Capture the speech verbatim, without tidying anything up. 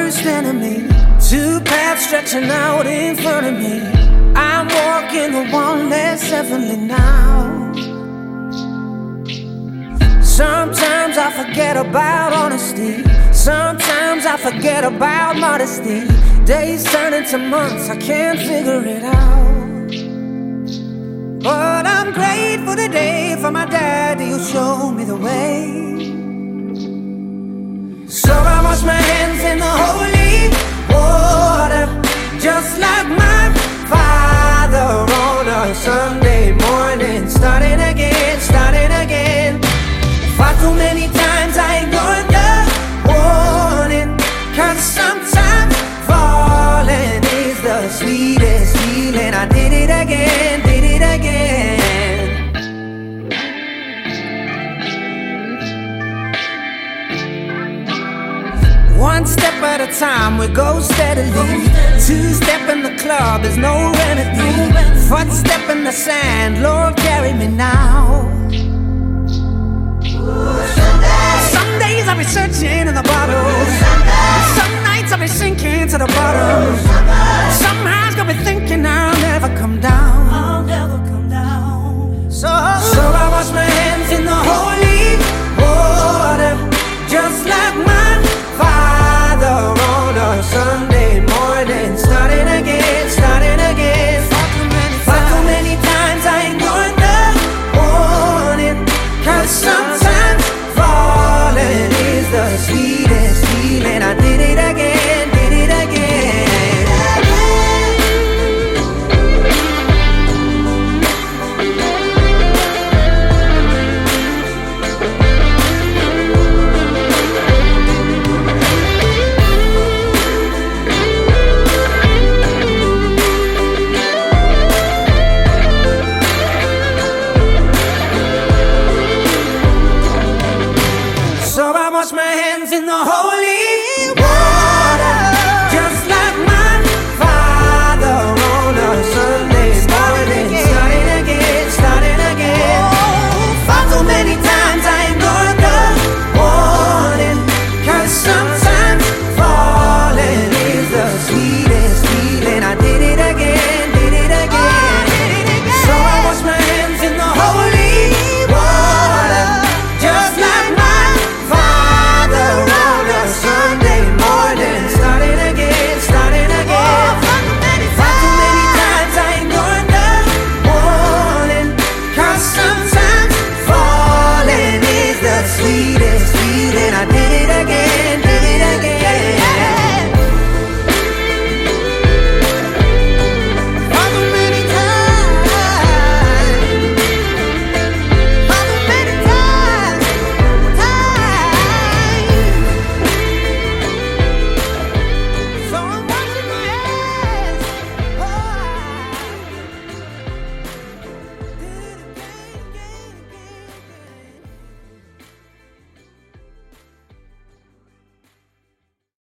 worst enemy. Two paths stretching out in front of me. I'm walking the one less heavenly now. Sometimes I forget about honesty. Sometimes I forget about modesty. Days turn into months, I can't figure it out. But I'm grateful today for my daddy who showed me the way. So I wash my hands in the holy water, just like my father on a Sunday morning. Starting again, starting again. Far too many times I ignored the warning, 'cause sometimes falling is the sweetest feeling. I did it again, did it again. One step at a time, we go steadily. Two step in the club, there's no remedy. Foot step in the sand, Lord carry me now. Some days I'll be searching in the bottles. Some nights I'll be sinking to the bottom.